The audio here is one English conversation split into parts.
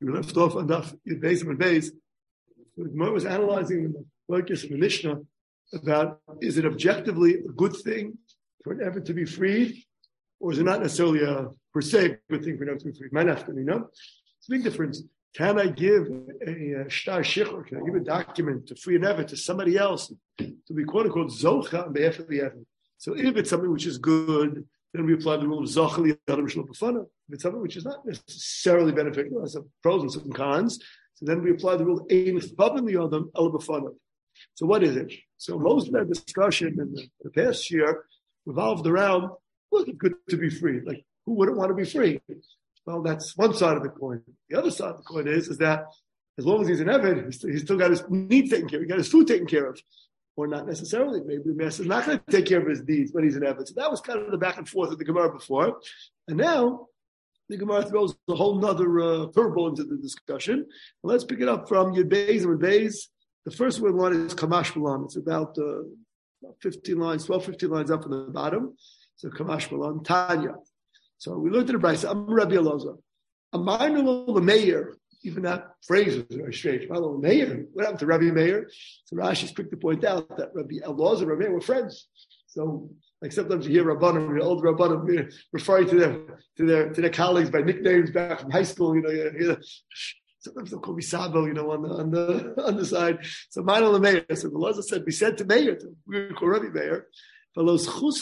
We left off on Daf Beis and Beis. The Gemara was analyzing the focus of the Mishnah about, is it objectively a good thing for an Eved to be freed, or is it not necessarily a per se good thing for an Eved to be freed? It's a big difference. Can I give a shtar shikhr, can I give a document to free an Eved to somebody else to be quote unquote zocha on behalf of the Eved? So if it's something which is good, then we apply the rule of zocha li'adam shelo b'fanav. If it's something which is not necessarily beneficial, has some pros and some cons, so then we apply the rule ein l'chavim li'adam ela b'fanav. So what is it? So most of that discussion in the past year revolved around, look, it's good to be free. Like, who wouldn't want to be free? Well, that's one side of the coin. The other side of the coin is that as long as he's an Eved, he's still got his needs taken care of. He got his food taken care of. Or not necessarily. Maybe the master is not going to take care of his needs when he's an Eved. So that was kind of the back and forth of the Gemara before. And now the Gemara throws a whole nother curveball into the discussion. Well, let's pick it up from Yud Beis and Beis. The first one is Kamash Malan. It's about 15 lines up from the bottom. So Kamash Malan, Tanya. So we looked at the Brisa. I'm Rabbi Elazar. Amarnu the mayor. Even that phrase is very strange. Follow Meir. What happened to Rabbi Meir? So Rashi's quick to point out that Rabbi Elazar and Rabbi Meir were friends. So, like sometimes you hear Rabbanim, the old Rabbanim, referring to their colleagues by nicknames back from high school. Sometimes they'll call me Sabo, on the side. So Ma'anul Meir. So Elazar said, we said to Meir, we call Rabbi Meir. We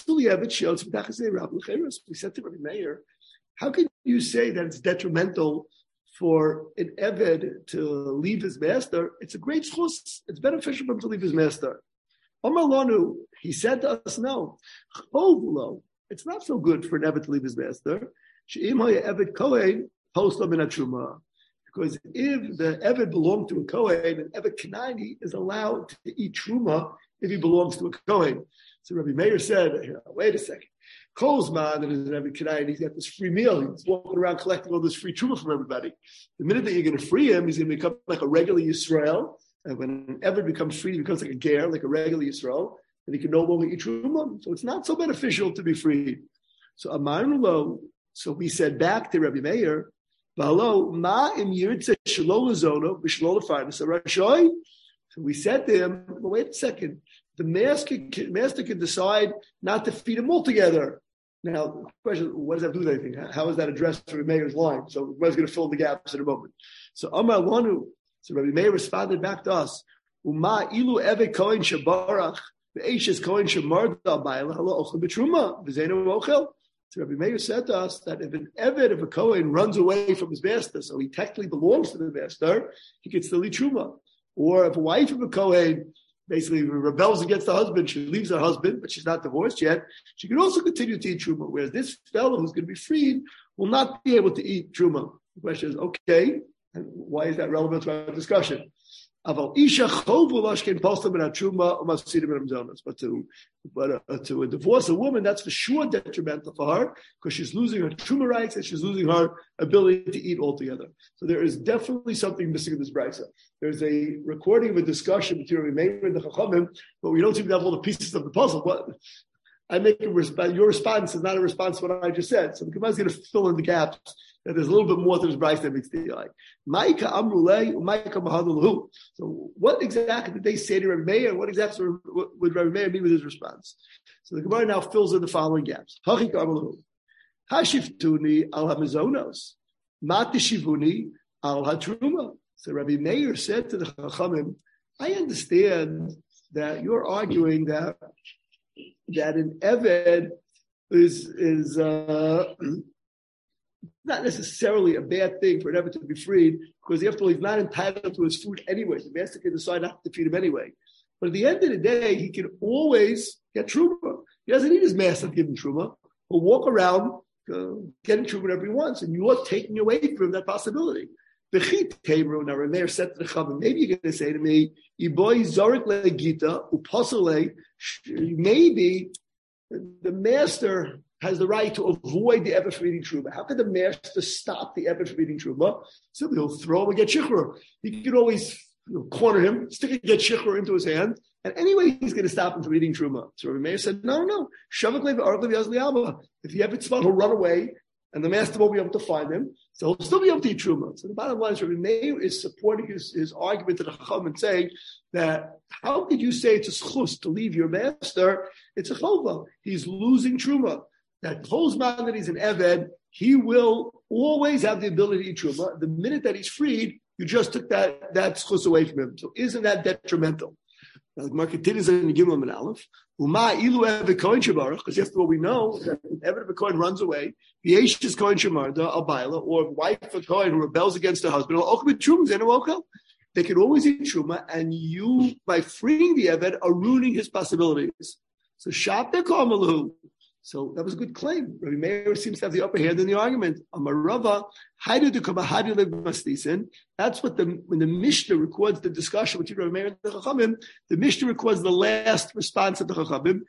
said to Rabbi Meir, how can you say that it's detrimental for an Eved to leave his master? It's a great schus. It's beneficial for him to leave his master. Omar Lonu, he said to us, no. It's not so good for an Eved to leave his master. Because if the Eved belonged to a Kohen, an Eved Kanani is allowed to eat Truma if he belongs to a Kohen. So Rabbi Meir said, wait a second. Kolzman, that is an Eved Kanani, he's got this free meal. He's walking around collecting all this free Truma from everybody. The minute that you're going to free him, he's going to become like a regular Yisrael. And when an Eved becomes free, he becomes like a ger, like a regular Yisrael, and he can no longer eat Truma. So it's not so beneficial to be freed. So Amarnulo, so we said back to Rabbi Meir, so we said to him, well, wait a second. The master can decide not to feed them altogether. Now, the question is, what does that do with anything? How is that addressed to Rabbi Meir's line? So Rabbi's going to fill in the gaps in a moment. So Amar Lanu, so Rabbi Meir responded back to us, Uma ilu eve kohen shabarach, ve'eshes kohen shamarda ba'ila halo ochel b'truma, v'zeinu ochel. So Rabbi Meir said to us that if an Eved of a Kohen runs away from his master, so he technically belongs to the master, he can still eat Truma. Or if a wife of a Kohen basically rebels against the husband, she leaves her husband, but she's not divorced yet, she can also continue to eat Truma. Whereas this fellow who's going to be freed will not be able to eat Truma. The question is, okay, and why is that relevant to our discussion? But to divorce a woman, that's for sure detrimental for her because she's losing her truma rights and she's losing her ability to eat altogether. So there is definitely something missing in this brisa. There's a recording of a discussion between Rabbi Meir and the Chachamim, but we don't seem to have all the pieces of the puzzle. But I make a response. Your response is not a response to what I just said. So the Gemara is going to fill in the gaps. That there's a little bit more to this brisa than meets the eye. So what exactly did they say to Rabbi Meir? What exactly would Rabbi Meir mean with his response? So the Gemara now fills in the following gaps. Hashiftuni al hamizonos, matishivuni al hatruma. So Rabbi Meir said to the Chachamim, I understand that you're arguing that an Eved is not necessarily a bad thing for an Eved to be freed, because after all, he's not entitled to his food anyway. The master can decide not to feed him anyway. But at the end of the day, he can always get Truma. He doesn't need his master to give him Truma. He'll walk around getting Truma whenever he wants, and you're taking away from him that possibility. Now, Rameir said to the Chachamim, maybe you're going to say to me, maybe the master has the right to avoid the Eved from eating Truma. How could the master stop the Eved from eating Truma? Simply he'll throw him and get Shikhr. He can always corner him, stick and get Shikhr into his hand, and anyway he's going to stop him from eating Truma. So Rabbi Meir said, no. If the Eved spot, he'll run away, and the master won't be able to find him, so he'll still be able to eat truma. So the bottom line is Rabbi Meir is supporting his argument to the Chacham and saying that how could you say it's a schus to leave your master? It's a chova. He's losing truma. That whole man that he's an eved, he will always have the ability to eat truma. The minute that he's freed, you just took that schus away from him. So isn't that detrimental? Now, the market continues in Gimel and Aleph. Uma ilu eved kohen shebarach, because after all we know that if eved of a kohen runs away, v'yesh is kohen shemarda al baila, or a wife of a kohen who rebels against her husband, they can always eat truma, and you, by freeing the eved, are ruining his possibilities. So shap dekamalu. So that was a good claim. Rabbi Meir seems to have the upper hand in the argument. Amarava, that's what when the Mishnah records the discussion between Rabbi Meir and the Chachamim, the Mishnah records the last response of the Chachamim.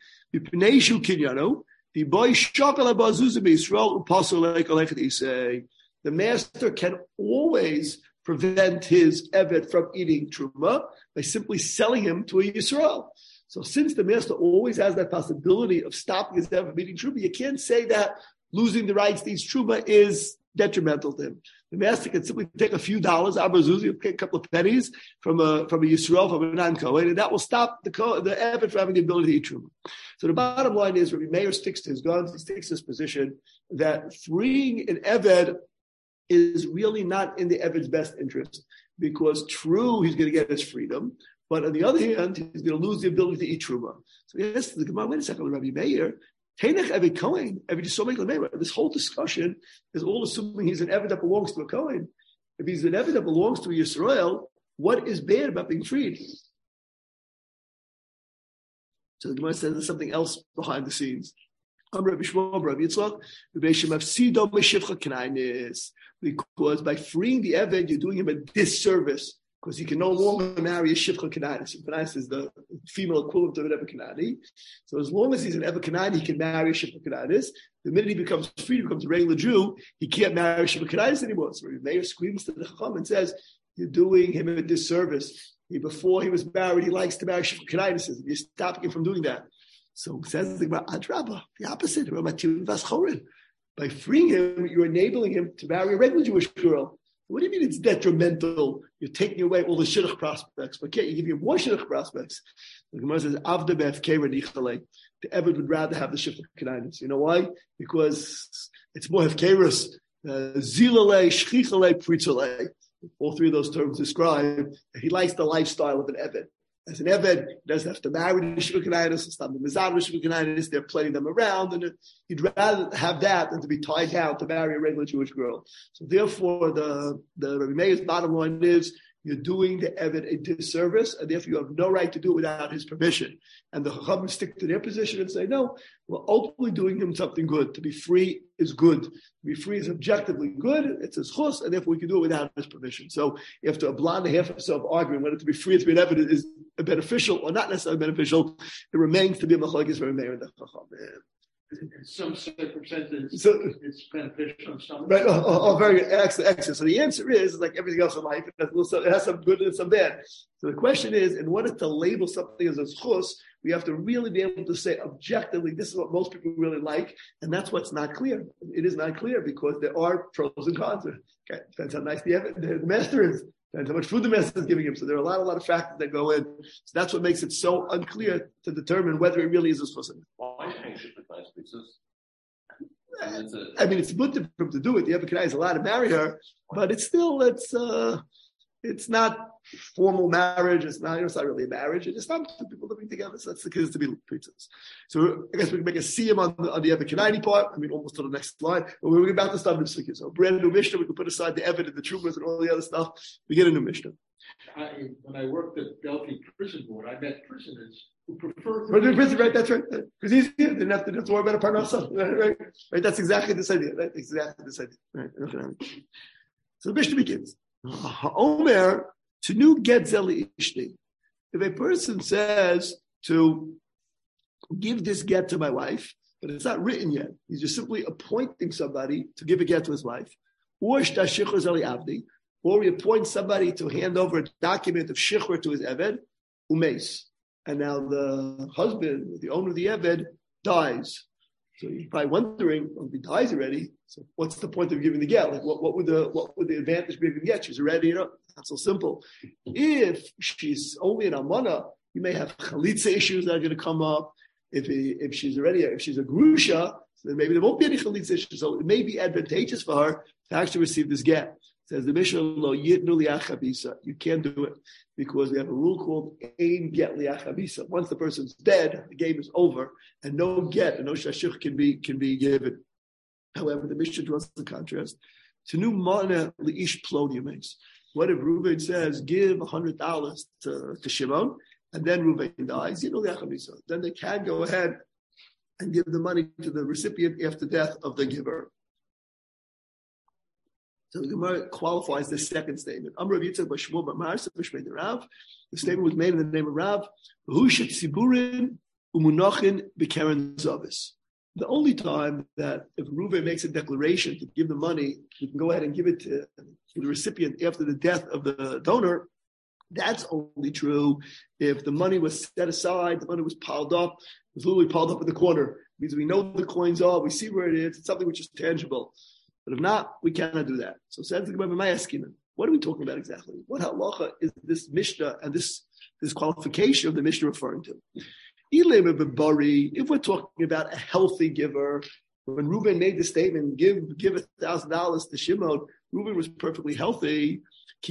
The master can always prevent his eved from eating truma by simply selling him to a Yisrael. So since the master always has that possibility of stopping his eved from eating truma, you can't say that losing the rights to eat truma is detrimental to him. The master can simply take a few dollars, a couple of pennies from a Yisrael, from a non-Kohen, and that will stop the eved from having the ability to eat truma. So the bottom line is, Rabbi Meir sticks to his guns. He sticks to his position that freeing an eved is really not in the eved's best interest, because true, he's going to get his freedom, but on the other hand, he's going to lose the ability to eat truma. So yes, the Gemara, wait a second, Rabbi Meir, Tainach Eved Kohen, this whole discussion is all assuming he's an eved that belongs to a Kohen. If he's an eved that belongs to a Yisrael, what is bad about being freed? So the Gemara says there's something else behind the scenes. Because by freeing the eved, you're doing him a disservice, because he can no longer marry a shivcha kanani. Shivcha is the female equivalent of an eved kanani. So as long as he's an eved kanani, he can marry a shivcha kanani. The minute he becomes free, he becomes a regular Jew, he can't marry a shivcha kanani anymore. So the Meir screams to the Chacham and says, you're doing him a disservice. Before he was married, he likes to marry shivcha kanani. You're stopping him from doing that. So says the Adrabah, the opposite. By freeing him, you're enabling him to marry a regular Jewish girl. What do you mean it's detrimental? You're taking away all the shidduch prospects, but can't you give him more shidduch prospects? The Gemara says, Avda be'efkei nichale. The Eved would rather have the shidduch kanainis. You know why? Because it's more hefkerus. Zilale, shchichale, pritzale. All three of those terms describe that he likes the lifestyle of an Eved. As an Eved, he doesn't have to marry the Shivah Kanaitis, it's not the Mizad with Shivah Kanaitis, they're playing them around, and he'd rather have that than to be tied down to marry a regular Jewish girl. So therefore, the Rabbi Meir's bottom line is, you're doing the Eved a disservice, and therefore you have no right to do it without his permission. And the Chacham stick to their position and say, no, we're ultimately doing him something good. To be free is good. To be free is objectively good. It's his chus, and therefore we can do it without his permission. So you have to a blonde half of yourself arguing whether to be free or to be an Eved is beneficial or not necessarily beneficial. It remains to be a machlokes Rabbi Meir and the Chacham. In some circumstances, so, it's beneficial. In some right? Very excellent. So the answer is like everything else in life. It has some good and some bad. So the question is, in order to label something as a schus, we have to really be able to say objectively, this is what most people really like, and that's what's not clear. It is not clear because there are pros and cons. Okay, depends how nice the master is. And how much food the master is giving him. So there are a lot of factors that go in. So that's what makes it so unclear to determine whether it really is a schus. Why change it with nice pizzas? I mean, it's good for him to do it. The Eved is allowed to marry her, but it's not formal marriage. It's not really a marriage. It's not two people living together. So that's the kids to be pizzas. So I guess we can make a siyum on the Eved part. I mean, almost to the next slide. But we're about to start a new sikh. So brand new Mishnah. We can put aside the Eved and the Trumas and all the other stuff. We get a new Mishnah. When I worked at Delphi Prison Board, I met prisoners who preferred to prison, right? That's right. Because easier. They didn't have to worry about a parnasa. Right? That's exactly this idea. Right? Exactly this idea. Right? So the Mishnah begins. Omer to new getzel ishti. If a person says to give this get to my wife, but it's not written yet, he's just simply appointing somebody to give a get to his wife, or he appoints somebody to hand over a document of shichur to his eved, umeis. And now the husband, the owner of the eved, dies. So you're probably wondering, well, if he dies already, so what's the point of giving the get? Like, what would the advantage be of giving the get? She's already, not so simple. If she's only an almana, you may have chalitza issues that are going to come up. If she's a grusha, then maybe there won't be any chalitza issues. So it may be advantageous for her to actually receive this get. Says the Mishnah, lo yitnu liachabisa. You can't do it because we have a rule called ein get liachabisa. Once the person's dead, the game is over, and no get and no shashich can be given. However, the Mishnah draws the contrast. Tenu mana liish ploniumes. What if Reuven says, give $100 to Shimon, and then Reuven dies? Yitnu liachabisa. Then they can go ahead and give the money to the recipient after death of the giver. So the Gemara qualifies this second statement. The statement was made in the name of Rav. The only time that if Reuven makes a declaration to give the money, you can go ahead and give it to the recipient after the death of the donor. That's only true if the money was set aside, the money was piled up, it was literally piled up in the corner. It means we know the coins are, we see where it is, it's something which is tangible. But if not, we cannot do that. So says the Gemara, what are we talking about exactly? What halacha is this Mishnah and this qualification of the Mishnah referring to? If we're talking about a healthy giver, when Reuben made the statement, give $1,000 to Shimon, Reuben was perfectly healthy.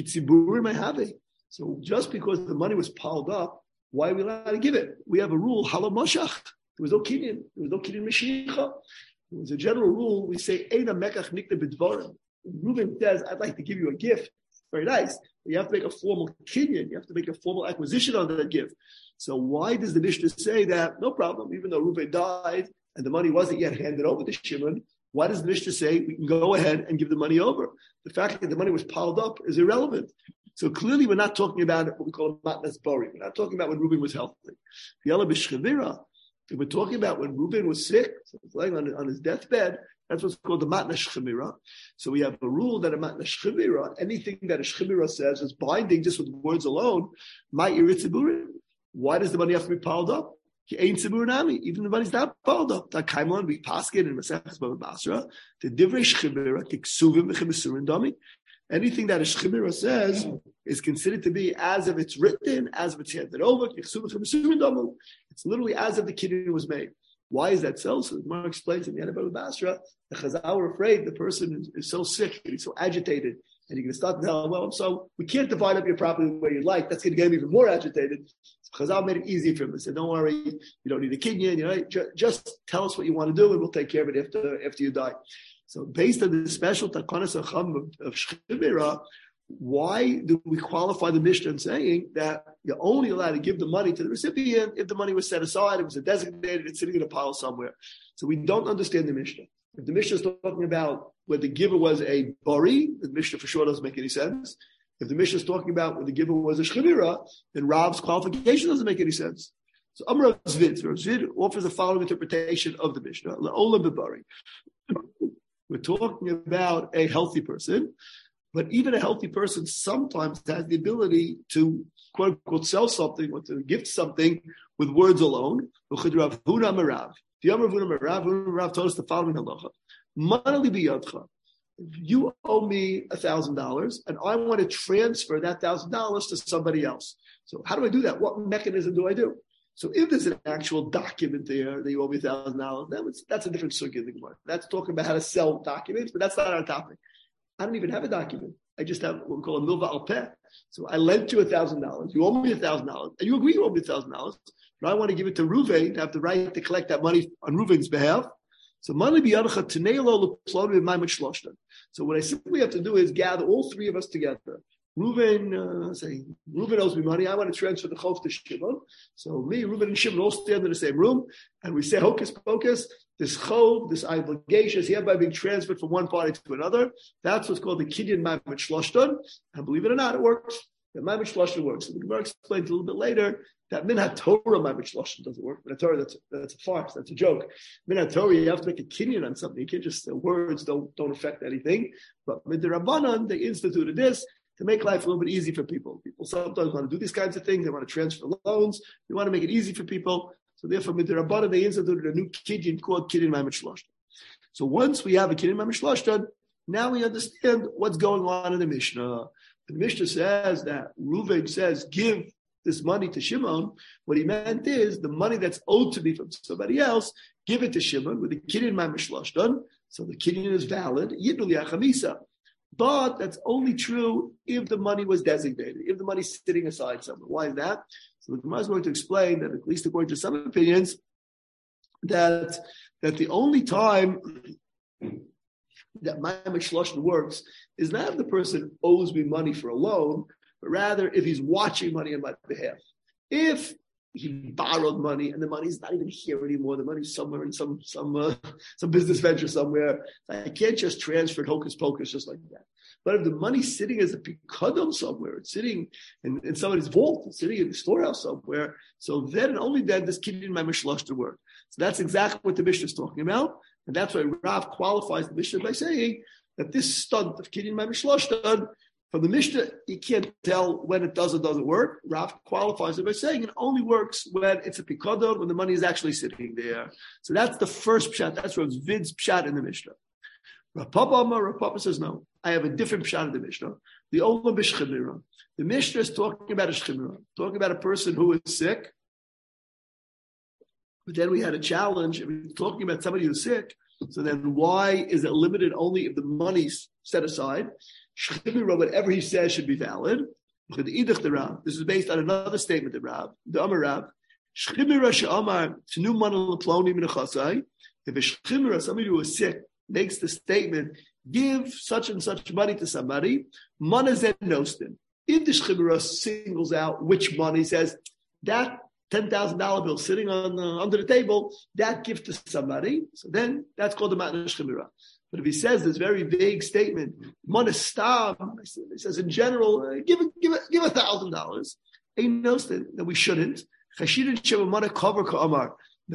So just because the money was piled up, why are we allowed to give it? We have a rule, halam moshach. There was no kinyan. There was no kinyan mishicha. There was a general rule. We say, Eina mekach nikta b'dvarim. Reuben says, I'd like to give you a gift. Very nice. But you have to make a formal kinyan. You have to make a formal acquisition on that gift. So why does the Mishnah say that? No problem. Even though Reuben died and the money wasn't yet handed over to Shimon, why does the Mishnah say we can go ahead and give the money over? The fact that the money was piled up is irrelevant. So clearly we're not talking about what we call matnas bari. We're not talking about when Reuben was healthy. If we're talking about when Reuben was sick, so he's laying on his deathbed, that's what's called the matnas shchemira. So we have a rule that a matnas shchemira, anything that a shchemira says is binding just with words alone, my iritziburin. Why does the money have to be piled up? Even the money's not piled up. We paskin in Maseches Bava Basra, the divrei shchemira kiksuvim v'chemesurin dami. Anything that a shchemira says is considered to be as if it's written, as if it's handed over. It's literally as if the kinyan was made. Why is that so? So the Gemara explains in the end of Bava Basra, the Chazal were afraid the person is so sick and he's so agitated, and you're going to start to tell him, well, so we can't divide up your property the way you like. That's going to get him even more agitated. So Chazal made it easy for him. They said, don't worry, you don't need a kinyan. Just tell us what you want to do, and we'll take care of it after you die. So based on the special takanas of shchemira, why do we qualify the Mishnah in saying that you're only allowed to give the money to the recipient if the money was set aside, it was designated, it's sitting in a pile somewhere? So we don't understand the Mishnah. If the Mishnah is talking about where the giver was a bari, the Mishnah for sure doesn't make any sense. If the Mishnah is talking about where the giver was a shchemira, then Rav's qualification doesn't make any sense. So Amar Zvid offers the following interpretation of the Mishnah. La'olam b'bari. We're talking about a healthy person, but even a healthy person sometimes has the ability to, quote unquote, sell something or to gift something with words alone. Rav told us the following halacha. If you owe me $1,000 and I want to transfer that $1,000 to somebody else. So how do I do that? What mechanism do I do? So if there's an actual document there that you owe me $1,000, that's a different sugya in the Gemara. That's talking about how to sell documents, but that's not our topic. I don't even have a document. I just have what we call a milva al peh. So I lent you $1,000. You owe me $1,000, and you agree you owe me $1,000. But I want to give it to Reuven to have the right to collect that money on Reuven's behalf. So So what I simply have to do is gather all three of us together. Reuven owes me money. I want to transfer the chov to Shimon. So me, Reuven, and Shimon all stand in the same room, and we say, hocus pocus, this chov, this obligation is hereby being transferred from one party to another. That's what's called the kinyan ma'amet shloshton. And believe it or not, it works. The ma'amet shloshton works. So the Gemara explains a little bit later that minhat Torah ma'amet shloshton doesn't work. Minhat Torah, that's a farce. That's a joke. Minhat Torah, you have to make a kinyan on something. You can't just words don't affect anything. But with the Rabbanan, they instituted this to make life a little bit easy for people. People sometimes want to do these kinds of things. They want to transfer loans. They want to make it easy for people. So therefore, midrabanan they instituted a new kinyan called kinyan ma'amet shloshtan. So once we have a kinyan ma'amet shloshtan, now we understand what's going on in the Mishnah. The Mishnah says that Reuven says, give this money to Shimon. What he meant is the money that's owed to me from somebody else, give it to Shimon with the kinyan ma'amet shloshtan. So the kinyan is valid. Yitnu li'achamisa. But that's only true if the money was designated, if the money's sitting aside somewhere. Why is that? So the Gemara is going to explain that, at least according to some opinions, that the only time that ma'amet shloshtan works is not if the person owes me money for a loan, but rather if he's watching money on my behalf. If he borrowed money and the money's not even here anymore, the money's somewhere in some business venture somewhere, I can't just transfer it hocus pocus just like that. But if the money's sitting as a pikadon somewhere, it's sitting in somebody's vault, it's sitting in the storehouse somewhere, so then and only then does kinyan ma'amet shloshtan work. So that's exactly what the Mishnah is talking about, and that's why Rav qualifies the Mishnah by saying that this stunt of kinyan ma'amet shloshtan, from the Mishnah, you can't tell when it does or doesn't work. Rav qualifies it by saying it only works when it's a pikadon, when the money is actually sitting there. So that's the first pshat. That's Rav Zvid's pshat in the Mishnah. Rav Papa says, no, I have a different pshat in the Mishnah. The Olam b'shchimira. The Mishnah is talking about a shchimira, talking about a person who is sick. But then we had a challenge. We're talking about somebody who's sick. So then why is it limited only if the money's set aside? Shchimira, whatever he says should be valid. This is based on another statement of Rav. The Amar Rav. Shchimira she'amar t'nu mana l'ploni min achasai. If a shchimira, somebody who is sick, makes the statement, give such and such money to somebody, mana zed nostin. If the shchimira singles out which money, says that $10,000 bill sitting on under the table, that gift to somebody, so then that's called the matna shchimira. But if he says this very vague statement, monestam, he says in general, give $1,000, ain't no then we shouldn't. Chashidin shemamana cover ka'amar,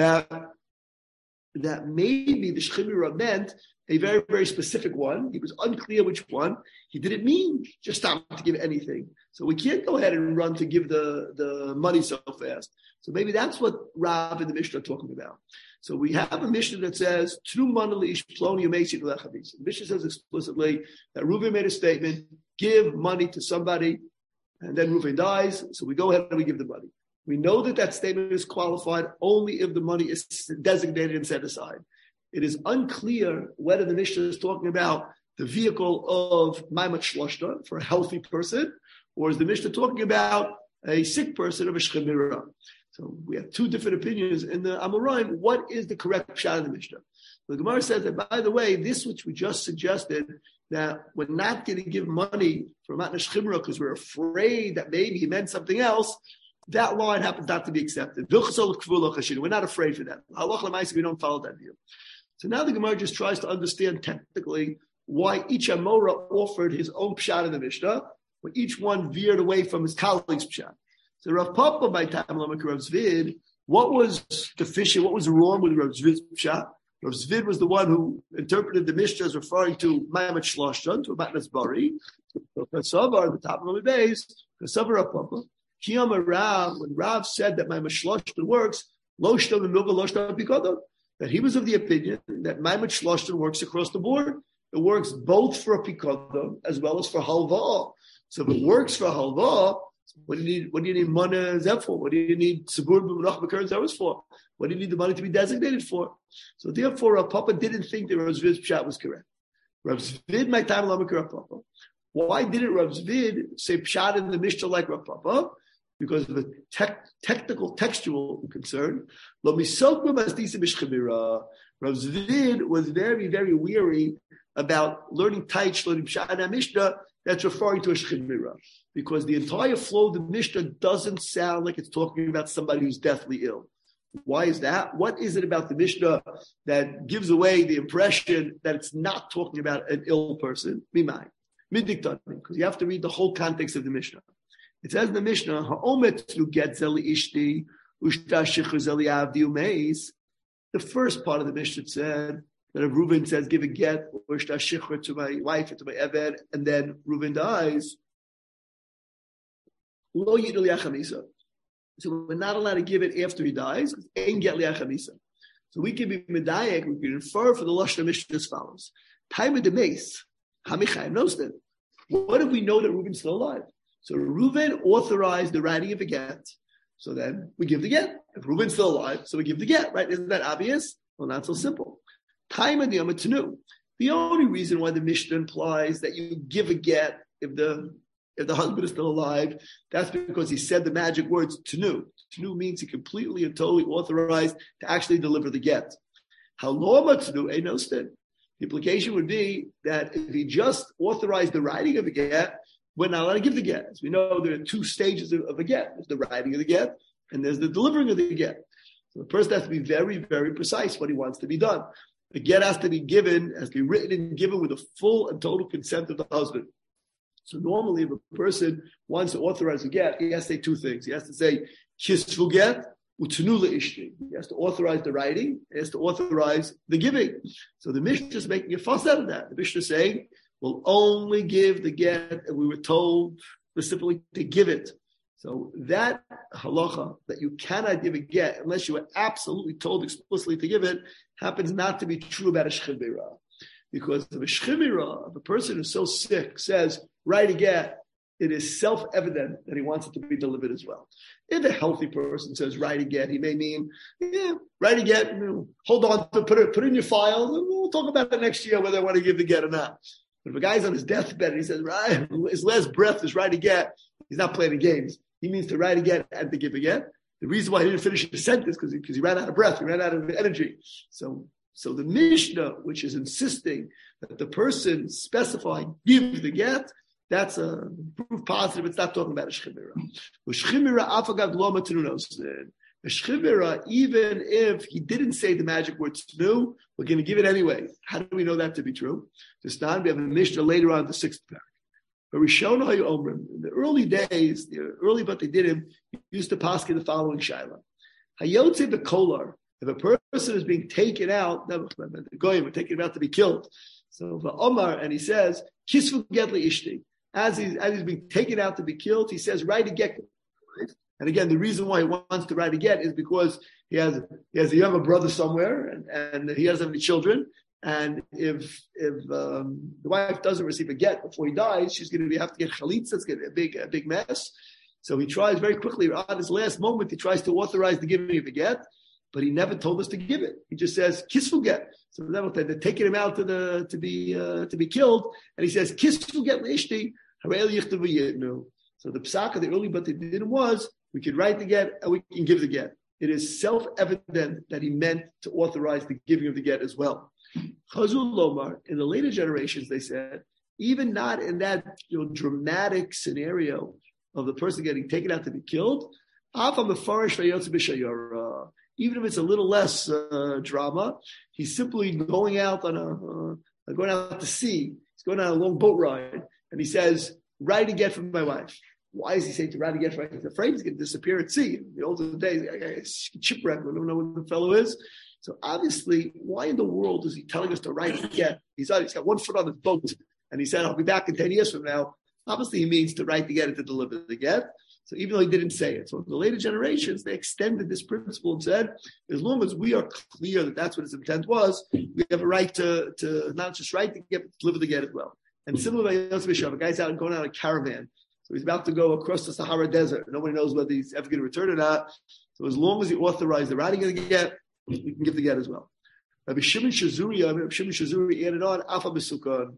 that maybe the shchimira meant a very, very specific one. He was unclear which one. He didn't mean just stop to give anything. So we can't go ahead and run to give the money so fast. So maybe that's what Rav and the Mishnah are talking about. So we have a Mishnah that says, the Mishnah says explicitly that Reuven made a statement, give money to somebody, and then Reuven dies, so we go ahead and we give the money. We know that statement is qualified only if the money is designated and set aside. It is unclear whether the Mishnah is talking about the vehicle of ma'amet shloshtan for a healthy person, or is the Mishnah talking about a sick person of a shchimira. So we have two different opinions in the Amoraim. What is the correct pshat of the Mishnah? The Gemara says that, by the way, this which we just suggested, that we're not going to give money for matna shchimra because we're afraid that maybe he meant something else, that line happens not to be accepted. We're not afraid for that. We don't follow that view. So now the Gemara just tries to understand technically why each Amora offered his own pshat in the Mishnah, where each one veered away from his colleague's pshat. So Rav Papa by time Rav Zvid, what was deficient? What was wrong with Rav Zvid's pshat? Rav Zvid was the one who interpreted the Mishnah as referring to ma'amet shloshtan, to matnas bari. So Kasavar, the top of the base, Kasavar Rav Papa. Kiyama Rav, when Rav said that ma'amet shloshtan works, lo shtam and milga lo shtam pikadon, that he was of the opinion that ma'amet shloshtan works across the board. It works both for a pikadon as well as for halva. So if it works for halva, what do you need money for? What do you need Sabur b'Menach b'Keren Zaros for? What do you need the money to be designated for? So therefore, Rav Papa didn't think that Rav Zvid's pshat was correct. Rav Zvid, my time, Rav Papa. Why didn't Rav Zvid say pshat in the Mishnah like Rav Papa? Because of the technical, textual concern. Rav Zvid was very, very weary about learning Taich, learning pshat in Mishnah that's referring to a shchimira. Because the entire flow of the Mishnah doesn't sound like it's talking about somebody who's deathly ill. Why is that? What is it about the Mishnah that gives away the impression that it's not talking about an ill person? Because you have to read the whole context of the Mishnah. It says in the Mishnah, the first part of the Mishnah said that if Reuven says, give a get, or to my wife or to my Eved, and then Reuven dies, So we're not allowed to give it after he dies. Ein get li'achamisa. So we can be medayek, we can infer for the Lashon Mishnah as follows. Time of the mace, Hamichayim knows that. What if we know that Reuben's still alive? So Reuben authorized the writing of a get. So then we give the get. If Reuben's still alive, so we give the get, right? Isn't that obvious? Well, not so simple. Time of the Amatanu. The only reason why the Mishnah implies that you give a get if the husband is still alive, that's because he said the magic words tenu. Tenu means he completely and totally authorized to actually deliver the get. How loma tenu ain't no stin. The implication would be that if he just authorized the writing of a get, we're not allowed to give the get. As we know, there are two stages of a get. There's the writing of the get, and there's the delivering of the get. So the person has to be very, very precise what he wants to be done. The get has to be given, has to be written and given with the full and total consent of the husband. So normally, if a person wants to authorize a get, he has to say two things. He has to say, kisvu get, u'tenu le'ishti. He has to authorize the writing. He has to authorize the giving. So the Mishnah is making a fuss out of that. The Mishnah is saying, we'll only give the get, and we were told specifically to give it. So that halacha, that you cannot give a get unless you are absolutely told explicitly to give it, happens not to be true about a shchibira. Because if a shchibira, if a person who's so sick says, write a get, it is self-evident that he wants it to be delivered as well. If a healthy person says, write a get, he may mean, write a get, hold on to put it in your file, and we'll talk about it next year whether I want to give the get or not. But if a guy's on his deathbed and he says, right, his last breath is write a get, he's not playing games. He means to write a get and to give a get. The reason why he didn't finish the sentence because he ran out of breath, he ran out of energy. So the Mishnah, which is insisting that the person specifying give the get, that's a proof positive. It's not talking about a shchibira. Shchibira afagav lo matnunos. A shchibira, even if he didn't say the magic word tnu, we're going to give it anyway. How do we know that to be true? This time we have a Mishnah later on, the sixth parak. But Rishon Omrim, in the early days, but they did him, used to paskin the following shaila. Hayotze bekolar. If a person is being taken out, the goyim are taking him out to be killed. So the Omar, and he says, kisvu get li ishti. As he's being taken out to be killed, he says, write a get. Right? And again, the reason why he wants to write a get is because he has a younger brother somewhere, and he doesn't have any children. And if the wife doesn't receive a get before he dies, she's going to have to get chalitza. It's going to be a big mess. So he tries very quickly, on his last moment, he tries to authorize the giving of the get, but he never told us to give it. He just says, kisvu get. So they're taking him out to be killed, and he says, kisvu get leishti, harei yichtavu yitnu. So the psak of the early but they did was, we could write the get and we can give the get. It is self-evident that he meant to authorize the giving of the get as well. Chazul Lomar, in the later generations, they said, even not in that dramatic scenario of the person getting taken out to be killed, even if it's a little less drama, he's simply going out to sea. He's going on a long boat ride, and he says, write a get from my wife. Why is he saying to write a get from my wife? He's afraid he's going to disappear at sea. In the older days, shipwreck, we don't know what the fellow is. So obviously, why in the world is he telling us to write a get? He's got one foot on the boat, and he said, I'll be back in 10 years from now. Obviously, he means to write the get and to deliver the get. So even though he didn't say it. So in the later generations, they extended this principle and said, as long as we are clear that that's what his intent was, we have a right to not just write the get, but deliver the get as well. And similarly, a guy's out going on a caravan. So he's about to go across the Sahara Desert. Nobody knows whether he's ever going to return or not. So as long as he authorized the writing of the get, we can give the get as well. Rabbi Shimon Shazuri added on, Afa B'Sukkah.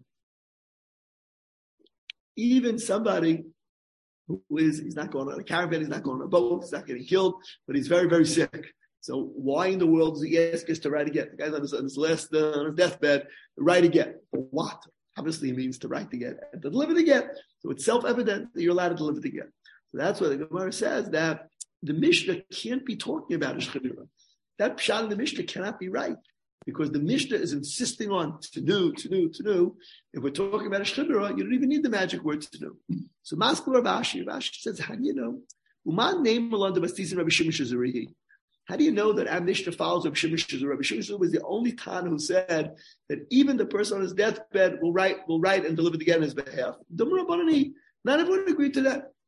Even somebody who he's not going on a caravan, he's not going on a boat, he's not getting killed, but he's very, very sick. So why in the world does he ask us to write a get? The guy's on his last on his deathbed, write a get. For what? Obviously, it means to write the get and to deliver the get. So it's self-evident that you're allowed to deliver the get. So that's why the Gemara says that the Mishnah can't be talking about a shchibira. That pshat in the Mishnah cannot be right, because the Mishnah is insisting on to do. If we're talking about a shchibira, you don't even need the magic word to do. So Maskul Rav Ashi says, how do you know? Uman name Melanda Bastizin Rabbi Shimon Shazuri. How do you know that our Mishnah follows Rabbi Shimon Shazuri? Rabbi Shimon Shazuri was the only Tana who said that even the person on his deathbed will write and deliver the get on his behalf. Not everyone agreed to that.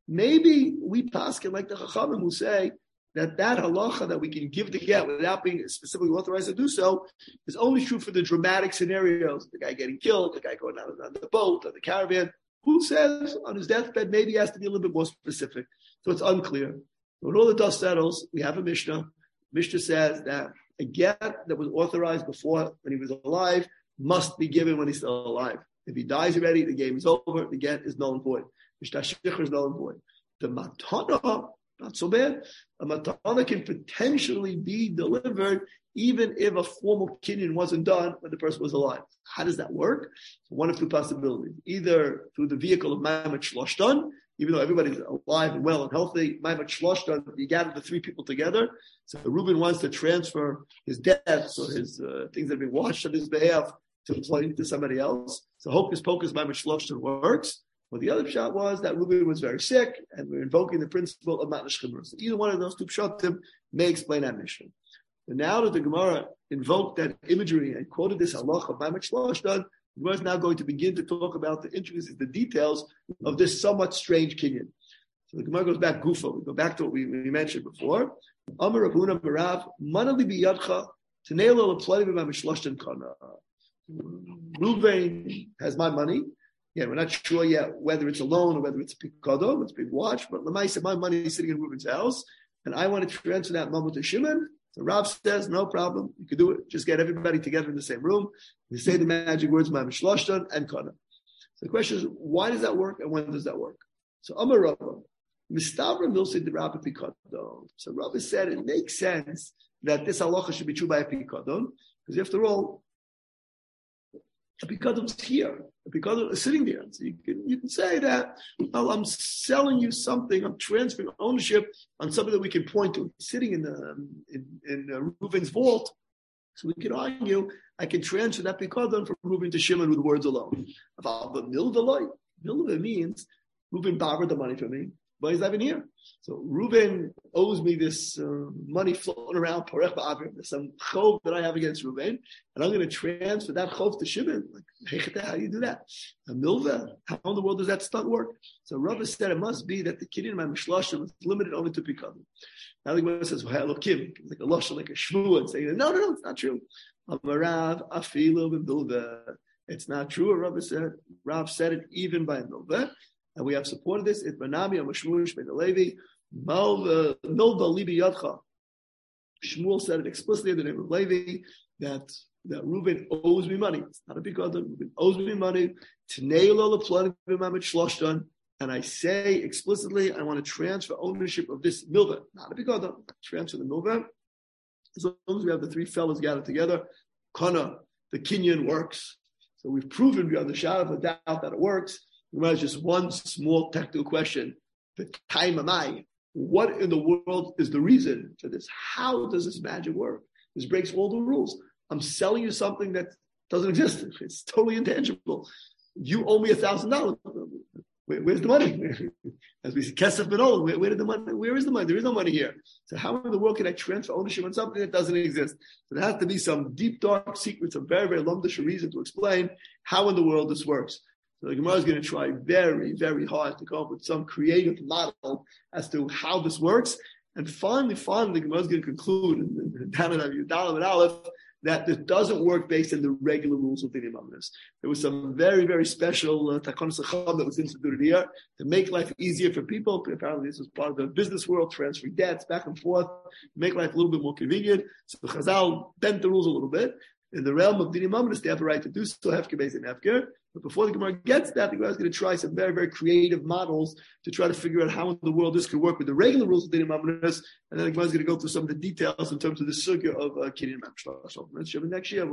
maybe we paskin like the Chachamim who say that halacha that we can give the get without being specifically authorized to do so is only true for the dramatic scenarios, the guy getting killed, the guy going out on the boat or the caravan. Who says on his deathbed maybe he has to be a little bit more specific? So it's unclear. When all the dust settles, we have a Mishnah. Mishnah says that a get that was authorized before when he was alive must be given when he's still alive. If he dies already, the game is over. The get is null and void. Mishnah Shikhr is null and void. The matana, not so bad. A matana can potentially be delivered even if a formal kinyan wasn't done when the person was alive. How does that work? So one of two possibilities. Either through the vehicle of Ma'amat Shloshtan, even though everybody's alive and well and healthy, Ma'amat Shloshtan, you gather the three people together. So Reuben wants to transfer his debts or his things that have been watched on his behalf to somebody else. So hocus pocus Ma'amat Shloshtan works. Well, the other shot was that Reuben was very sick, and we're invoking the principle of Matnash Chimur. So either one of those two pshatim may explain that mission. And now that the Gemara invoked that imagery and quoted this halacha of Ma'amat Shloshtan, the Gemara is now going to begin to talk about the intricacies, the details of this somewhat strange kinyan. So the Gemara goes back gufa. We go back to what we mentioned before. Amar Rav Huna Barav, Manali biyadcha, Tenelo l'plani b'Ma'amat Shloshtan kana. Reuven has my money. Yeah, we're not sure yet whether it's a loan or whether it's a pikadon, it's a big watch, but Lamaisa, my money is sitting in Reuven's house, and I want to transfer that money to Shimon. So Rav says, no problem, you can do it. Just get everybody together in the same room. You say the magic words, Ma'amat Shloshtan and Kana. So the question is, why does that work and when does that work? So Amar Rava, Mistavra Milsi the Rabbi Pikadon. So Rava said it makes sense that this halacha should be true by a Pikadon, because after all, a Pikadon is here. A Pikadon is sitting there. So you can say that, well, I'm selling you something, I'm transferring ownership on something that we can point to. It's sitting in Reuven's vault. So we can argue, I can transfer that Pikadon from Reuven to Shimon with words alone. About the Milva means Reuven borrowed the money from me, but he's not even here. So Reuven owes me this money floating around, Parech Ba'avir. There's some chov that I have against Reuven, and I'm going to transfer that chov to Shimon. Like, how do you do that? A milva? How in the world does that stunt work? So Rava said it must be that the kinyan Ma'amat Shloshtan was limited only to Pikadon. Now the Gemara says, well, Elokim, like a lashon, like a shvu, and saying, no, it's not true. Amarav afilu b'milva. It's not true. Rav said it even by milva. And we have supported this. It manami amashmush ben Levi milva libi yadcha. Shmuel said it explicitly in the name of Levi that Reuven owes me money. It's not a Pikadon. Reuven owes me money. Tneilo l'plani b'Ma'amat Shloshtan. And I say explicitly, I want to transfer ownership of this milva, not a Pikadon. Transfer the milva. As long as we have the three fellows gathered together, Kana, the kinyan works. So we've proven beyond the shadow of a doubt that it works. There's just one small technical question. The time am I? What in the world is the reason for this? How does this magic work? This breaks all the rules. I'm selling you something that doesn't exist. It's totally intangible. You owe me $1,000. Where's the money? As we see, Kesef Benol, where did the money? Where is the money? There is no money here. So how in the world can I transfer ownership on something that doesn't exist? So there has to be some deep, dark secret, some very, very lumdish reason to explain how in the world this works. So the Gemara is going to try very, very hard to come up with some creative model as to how this works. And finally, the Gemara is going to conclude in Dalam and Aleph that this doesn't work based on the regular rules of Dinim Amnas. There was some very, very special Takonos Acham that was instituted here to make life easier for people. Apparently, this was part of the business world, transferring debts back and forth, make life a little bit more convenient. So the Chazal bent the rules a little bit. In the realm of Dinim Amnas, they have a right to do so, Hefker Beis and Hefker. But before the Gemara gets that, the Gemara is going to try some very, very creative models to try to figure out how in the world this could work with the regular rules of Dinim Amnas. And then the Gemara is going to go through some of the details in terms of the circuit of Kinyan Ma'amat Shloshtan. Let's show next year.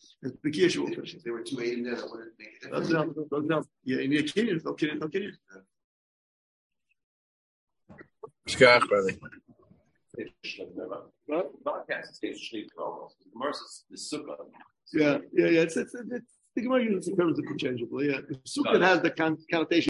If there were 280 there, that wouldn't make a difference. No. Yeah, you need a Kinyan. No Kinyan. Shkach, brother. What? Podcast is sleep almost. Immerses the sukkah. Yeah. It's the Gemara uses the terms interchangeably. Yeah, the sukkah has the connotation.